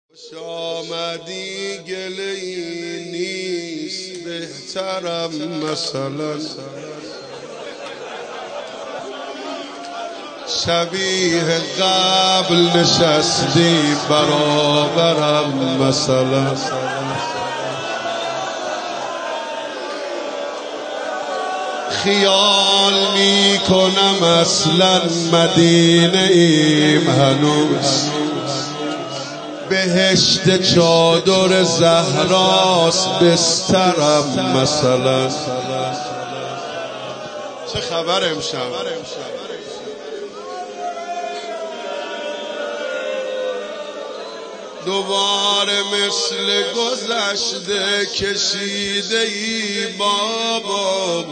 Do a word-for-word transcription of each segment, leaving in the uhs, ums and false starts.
خوش آمدی گله‌ای نیست بهترم مثلا شبیه قبل نشستی برابرم مثلا خیال می کنم اصلا مدینه ایم هنوز بهشت چادر زهراست بسترم مثلا چه خبر امشب؟ دوباره مثل گذشته کشیده ای بابا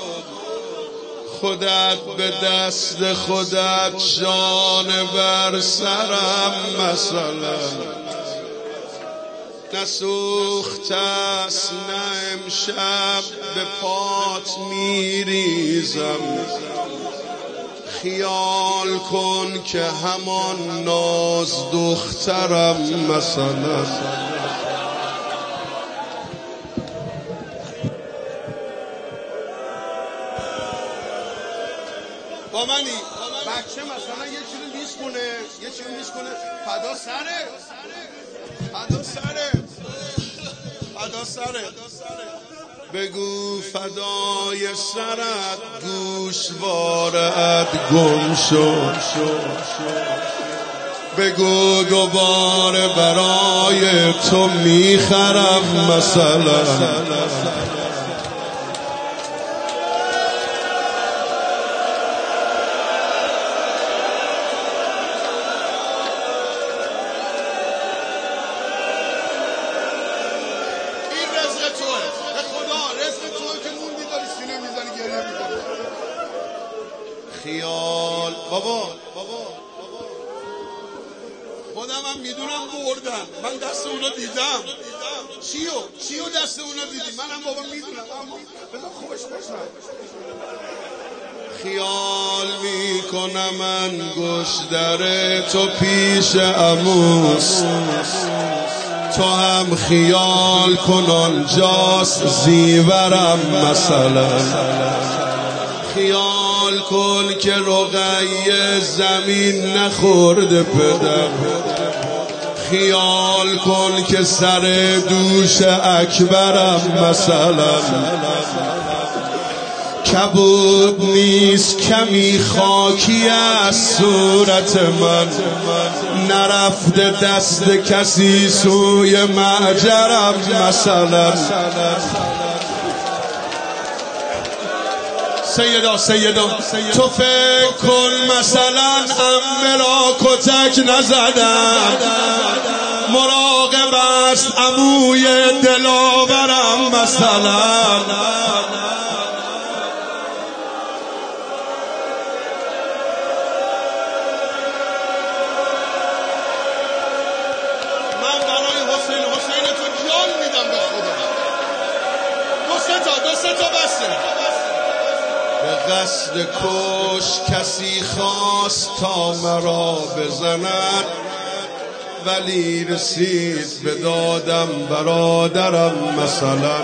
خودت به دست خودت شانه بر سرم مثلا نسوخت است نه امشب به پات میریزم خیال کن که همان ناز دخترم مثلا با منی بچه مثلا یه چیزی میشکنه یه چیزی میشکنه فدا سره فدا سره فدا سره بگو فدای سرت گوشوارت گم شد بگو دوباره برای تو میخرم مثلا خیال بابا بابا خودم هم میدونم بردم من دست اونا دیدم چیو چیو دست اونا دیدی منم بابا میدونم بذار خوش باشم خیال میکنم من گشتر تو پیش عموس تو هم خیال کن آنجاست زیورم مثلا خیال کن که رقیه زمین نخورده پدر خیال کن که سر دوش اکبرم مثلا کبود نیست کمی خاکی از صورت من نرفته دست کسی سوی معجرم مثلا سیدا سیدا تو فکر کن مثلا عمه را کتک نزدم مراقب است عموی دلاورم مثلا من برای حسین حسین تو جان میدم به خدا دو سه تا دو سه تا بسته به قصد کش کسی خواست تا مرا بزند ولی رسید به دادم برادرم مثلا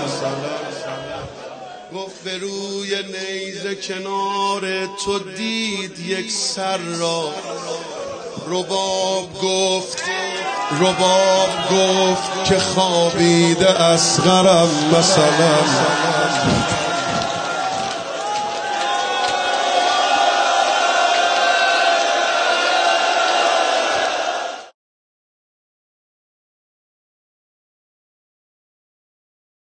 گفت به روی نیزه کنار تو دید یک سر را رباب گفت رباب گفت که خوابیده اصغرم مثلا